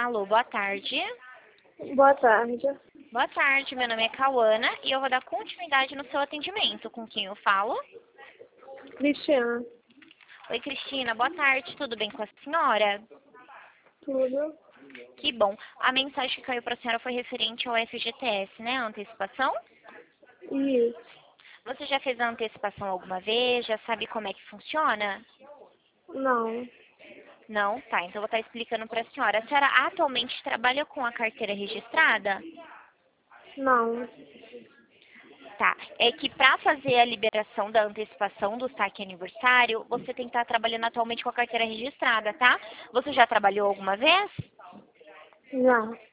Alô, boa tarde. Boa tarde. Boa tarde, meu nome é Cauana e eu vou dar continuidade no seu atendimento. Com quem eu falo? Cristiana. Oi, Cristina, boa tarde, tudo bem com a senhora? Tudo? Que bom. A mensagem que caiu para a senhora foi referente ao FGTS, né? A antecipação? Isso. Você já fez a antecipação alguma vez? Já sabe como é que funciona? Não. Não? Tá, então eu vou estar explicando para a senhora. A senhora atualmente trabalha com a carteira registrada? Não. Tá, é que para fazer a liberação da antecipação do saque aniversário, você tem que estar trabalhando atualmente com a carteira registrada, tá? Você já trabalhou alguma vez? Já.